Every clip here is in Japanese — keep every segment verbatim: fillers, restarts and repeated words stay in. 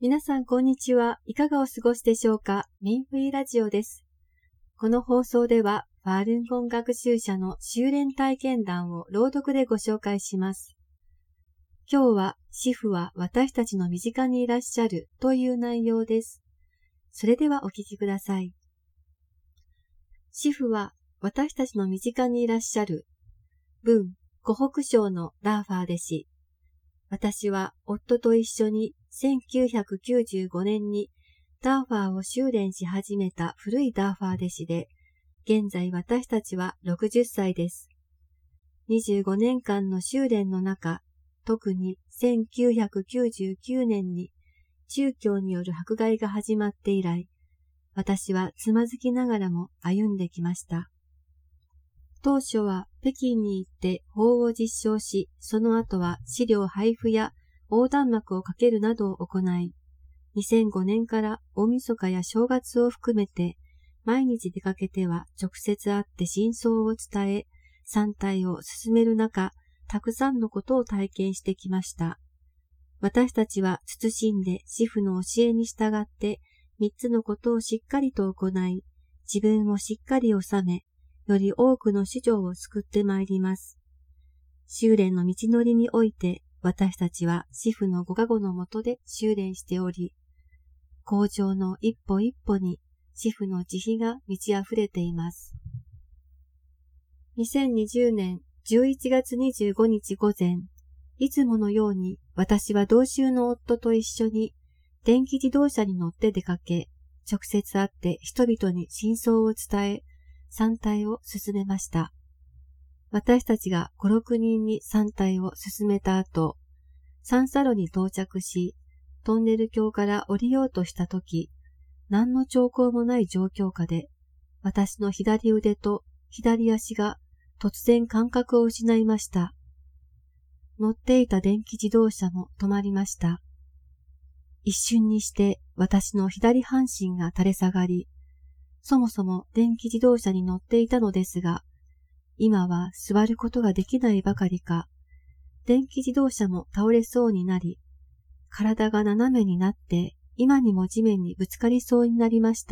皆さんこんにちは。いかがお過ごしでしょうか。ミンフィーラジオです。この放送では、ファールンゴン学習者の修練体験談を朗読でご紹介します。今日は、師父は私たちの身近にいらっしゃるという内容です。それではお聞きください。師父は私たちの身近にいらっしゃる。文、湖北省のダーファー弟子。私は夫と一緒にせんきゅうひゃくきゅうじゅうごねんにダーファーを修練し始めた古いダーファー弟子で、現在私たちはろくじゅっさいです。にじゅうごねんかんの修練の中、特にせんきゅうひゃくきゅうじゅうきゅうねんに宗教による迫害が始まって以来、私はつまずきながらも歩んできました。当初は北京に行って法を実証し、その後は資料配布や横断幕をかけるなどを行い、にせんごねんから大晦日や正月を含めて、毎日出かけては直接会って真相を伝え、参拝を進める中、たくさんのことを体験してきました。私たちは慎んで師父の教えに従って、三つのことをしっかりと行い、自分をしっかり収め、より多くの子女を救ってまいります。修練の道のりにおいて、私たちは師父のご加護のもとで修練しており、向上の一歩一歩に師父の慈悲が満ち溢れています。にせんにじゅうねんじゅういちがつにじゅうごにち午前、いつものように私は同州の夫と一緒に電気自動車に乗って出かけ、直接会って人々に真相を伝え、参拝を進めました。私たちがご、ろくにんに参拝を進めた後、三叉路に到着し、トンネル橋から降りようとしたとき、何の兆候もない状況下で、私の左腕と左足が突然感覚を失いました。乗っていた電気自動車も止まりました。一瞬にして私の左半身が垂れ下がり、そもそも電気自動車に乗っていたのですが、今は座ることができないばかりか、電気自動車も倒れそうになり、体が斜めになって今にも地面にぶつかりそうになりました。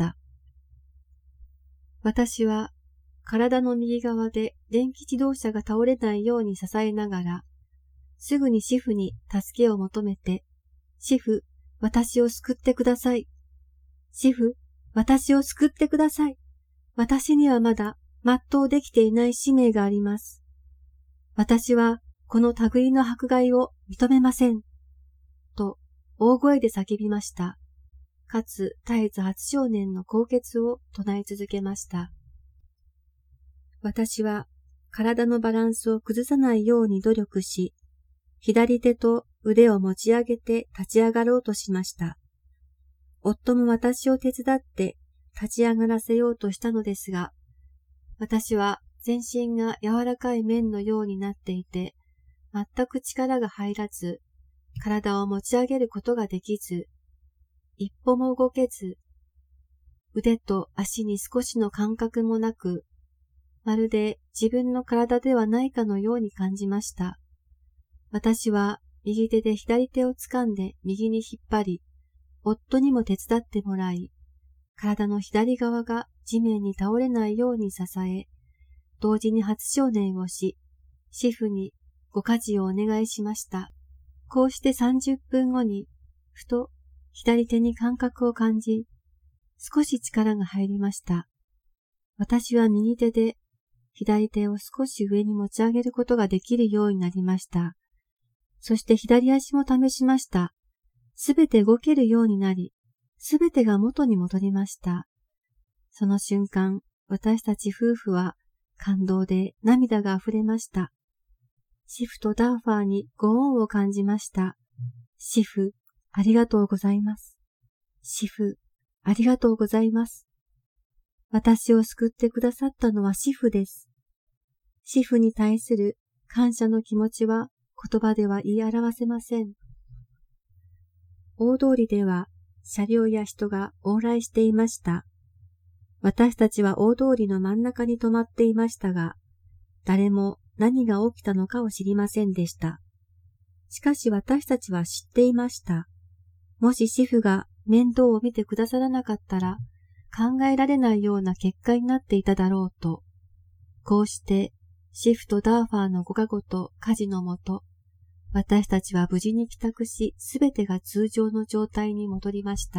私は体の右側で電気自動車が倒れないように支えながら、すぐに師父に助けを求めて、師父、私を救ってください。師父、私を救ってください。私にはまだ全うできていない使命があります。私はこの類の迫害を認めません。と大声で叫びました。かつ絶えず初少年の高潔を唱え続けました。私は体のバランスを崩さないように努力し、左手と腕を持ち上げて立ち上がろうとしました。夫も私を手伝って立ち上がらせようとしたのですが、私は全身が柔らかい綿のようになっていて、全く力が入らず、体を持ち上げることができず、一歩も動けず、腕と足に少しの感覚もなく、まるで自分の体ではないかのように感じました。私は右手で左手を掴んで右に引っ張り、夫にも手伝ってもらい、体の左側が地面に倒れないように支え、同時に初少年をし、師父にご家事をお願いしました。こうしてさんじゅっぷんごに、ふと左手に感覚を感じ、少し力が入りました。私は右手で左手を少し上に持ち上げることができるようになりました。そして左足も試しました。すべて動けるようになり、すべてが元に戻りました。その瞬間、私たち夫婦は感動で涙が溢れました。師父とダーファーにご恩を感じました。師父、ありがとうございます。師父、ありがとうございます。私を救ってくださったのは師父です。師父に対する感謝の気持ちは言葉では言い表せません。大通りでは車両や人が往来していました。私たちは大通りの真ん中に止まっていましたが、誰も何が起きたのかを知りませんでした。しかし私たちは知っていました。 もし主婦が面倒を見てくださらなかったら、考えられないような結果になっていただろうと、こうしてシフとダーファーのご加護と家事のもと、私たちは無事に帰宅し、すべてが通常の状態に戻りました。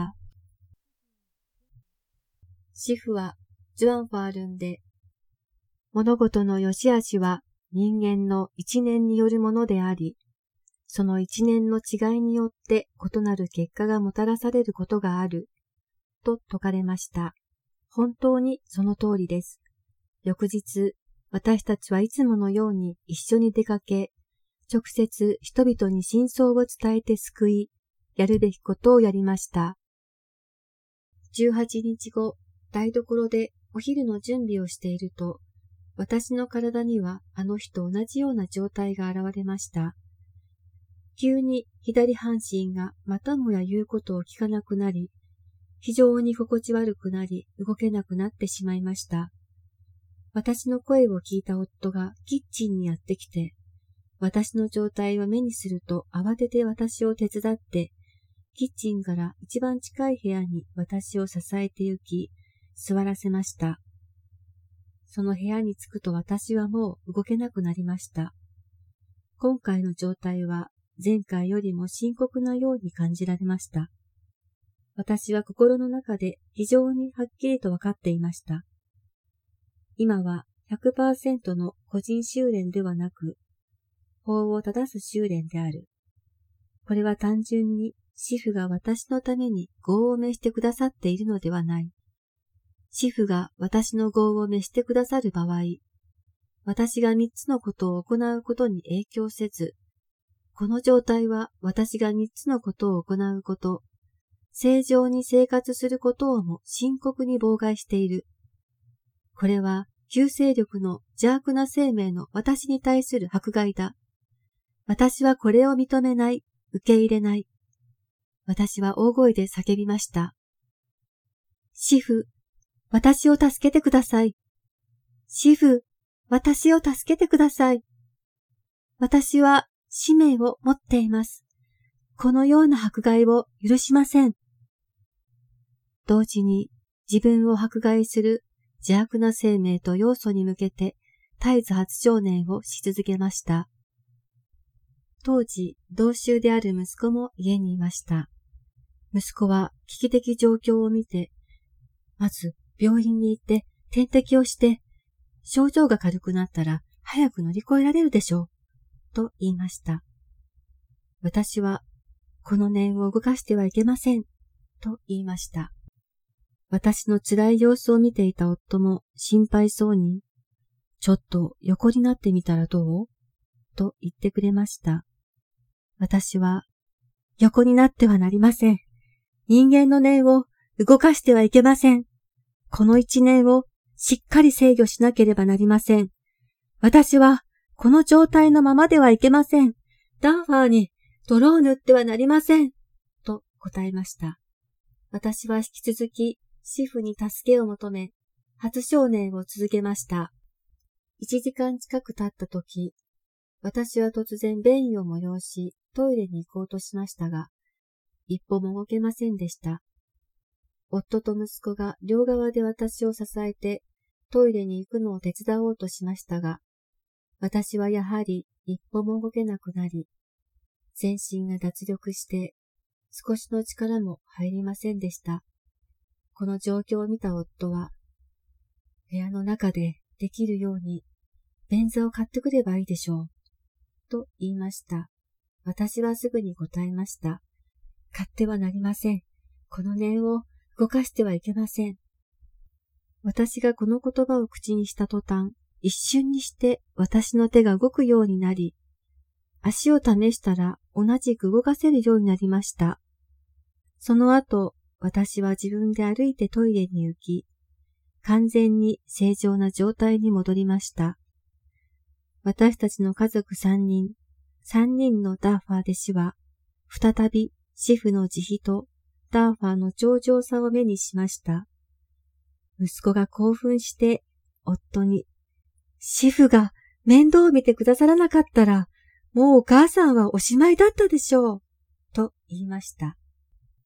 シフはジュアンファールンで、物事の良し悪しは人間の一年によるものであり、その一年の違いによって異なる結果がもたらされることがある、と説かれました。本当にその通りです。翌日、私たちはいつものように一緒に出かけ、直接人々に真相を伝えて救い、やるべきことをやりました。じゅうはちにちご、台所でお昼の準備をしていると、私の体にはあの日と同じような状態が現れました。急に左半身がまたもや言うことを聞かなくなり、非常に心地悪くなり動けなくなってしまいました。私の声を聞いた夫がキッチンにやってきて、私の状態を目にすると慌てて私を手伝って、キッチンから一番近い部屋に私を支えて行き、座らせました。その部屋に着くと私はもう動けなくなりました。今回の状態は前回よりも深刻なように感じられました。私は心の中で非常にはっきりと分かっていました。今は ひゃくパーセント の個人修練ではなく、法を正す修練である。これは単純に師父が私のために業を召してくださっているのではない。師父が私の業を召してくださる場合、私が三つのことを行うことに影響せず、この状態は私が三つのことを行うこと、正常に生活することをも深刻に妨害している。これは旧勢力の邪悪な生命の私に対する迫害だ。私はこれを認めない、受け入れない。私は大声で叫びました。師父、私を助けてください。師父、私を助けてください。私は使命を持っています。このような迫害を許しません。同時に自分を迫害する邪悪な生命と要素に向けて絶えず発情念をし続けました。当時、同州である息子も家にいました。息子は危機的状況を見て、まず病院に行って点滴をして、症状が軽くなったら早く乗り越えられるでしょう、と言いました。私は、この念を動かしてはいけません、と言いました。私の辛い様子を見ていた夫も心配そうに、ちょっと横になってみたらどう？と言ってくれました。私は、横になってはなりません。人間の念を動かしてはいけません。この一念をしっかり制御しなければなりません。私は、この状態のままではいけません。ダンファーに泥を塗ってはなりません。と答えました。私は引き続き、師父に助けを求め、初少年を続けました。一時間近く経ったとき、私は突然便意を催し、トイレに行こうとしましたが、一歩も動けませんでした。夫と息子が両側で私を支えて、トイレに行くのを手伝おうとしましたが、私はやはり一歩も動けなくなり、全身が脱力して、少しの力も入りませんでした。この状況を見た夫は、部屋の中でできるように、便座を買ってくればいいでしょう、と言いました。私はすぐに答えました。買ってはなりません。この念を動かしてはいけません。私がこの言葉を口にした途端、一瞬にして私の手が動くようになり、足を試したら同じく動かせるようになりました。その後、私は自分で歩いてトイレに行き、完全に正常な状態に戻りました。私たちの家族三人、三人のダーファー弟子は、再び師父の慈悲とダーファーの頂上さを目にしました。息子が興奮して、夫に、師父が面倒を見てくださらなかったら、もうお母さんはおしまいだったでしょう、と言いました。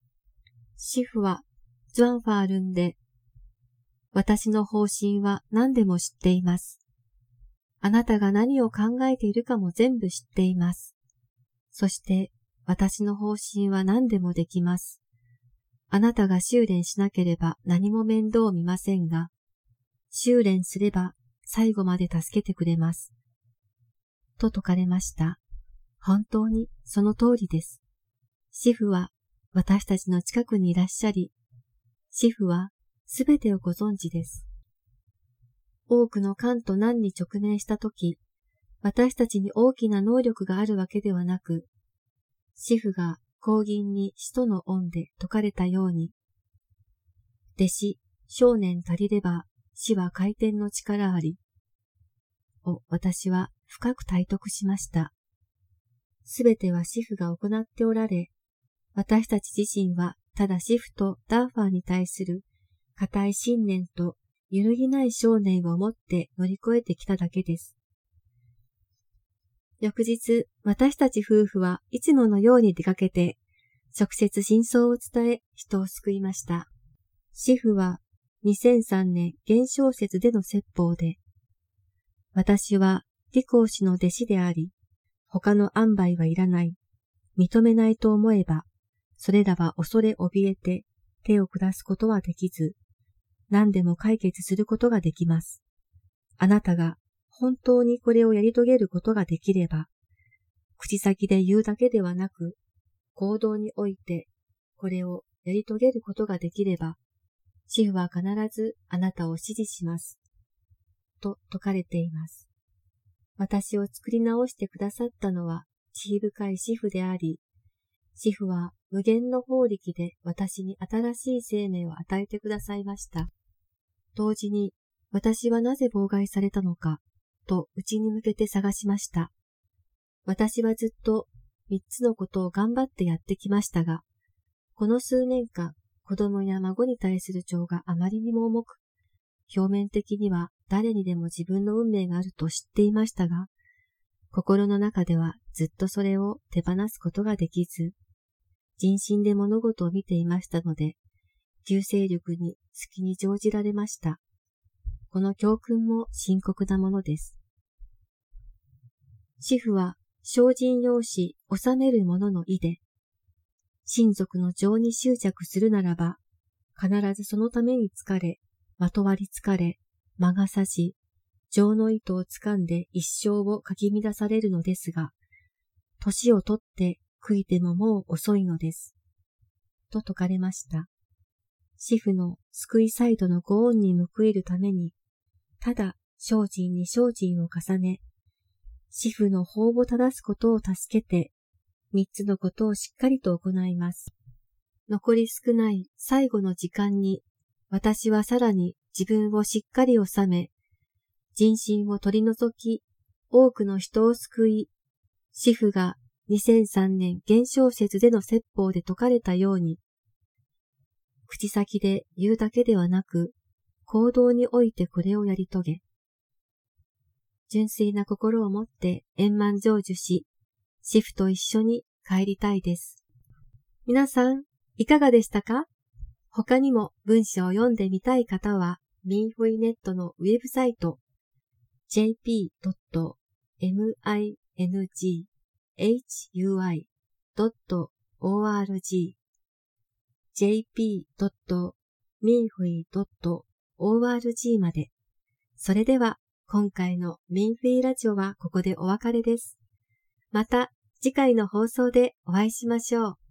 シフはジュアンファールンで、私の方針は何でも知っています。あなたが何を考えているかも全部知っています。そして私の方針は何でもできます。あなたが修練しなければ何も面倒見ませんが、修練すれば最後まで助けてくれます。と説かれました。本当にその通りです。シフは私たちの近くにいらっしゃり、シフはすべてをご存知です。多くの難と難に直面したとき、私たちに大きな能力があるわけではなく、シフが後銀に使徒の恩で説かれたように、弟子、少年足りれば死は回転の力あり、を私は深く体得しました。すべてはシフが行っておられ、私たち自身はただシフとダーファーに対する固い信念と揺るぎない信念を持って乗り越えてきただけです。翌日、私たち夫婦はいつものように出かけて、直接真相を伝え人を救いました。シフはにせんさんねん原小説での説法で、私は李光氏の弟子であり、他の塩梅はいらない、認めないと思えば、それらは恐れ怯えて手を下すことはできず、何でも解決することができます。あなたが本当にこれをやり遂げることができれば、口先で言うだけではなく、行動においてこれをやり遂げることができれば、シフは必ずあなたを支持します。と説かれています。私を作り直してくださったのは慈悲深いシフであり、シフは無限の法力で私に新しい生命を与えてくださいました。同時に私はなぜ妨害されたのかと内に向けて探しました。私はずっと三つのことを頑張ってやってきましたが、この数年間子供や孫に対する情があまりにも重く、表面的には誰にでも自分の運命があると知っていましたが、心の中ではずっとそれを手放すことができず、人心で物事を見ていましたので、旧勢力に隙に乗じられました。この教訓も深刻なものです。シフは精進用紙治める者の意で、親族の情に執着するならば、必ずそのために疲れ、まとわり疲れ、魔が差し、情の糸を掴んで一生をかき乱されるのですが、年をとって悔いてももう遅いのです。と説かれました。シフの救いサイドのご恩に報いるために、ただ精進に精進を重ね、シフの法を正すことを助けて、三つのことをしっかりと行います。残り少ない最後の時間に、私はさらに自分をしっかり収め、人心を取り除き、多くの人を救い、シフがにせんさんねん原小説での説法で説かれたように、口先で言うだけではなく、行動においてこれをやり遂げ、純粋な心を持って円満成就し、シフと一緒に帰りたいです。皆さん、いかがでしたか？他にも文章を読んでみたい方は、ミンフイネットのウェブサイト、ジェイピードットミンフイドットオーアールジー ジェイピードットミンフイドットオーアールジー まで。それでは、今回のミンフイラジオはここでお別れです。また次回の放送でお会いしましょう。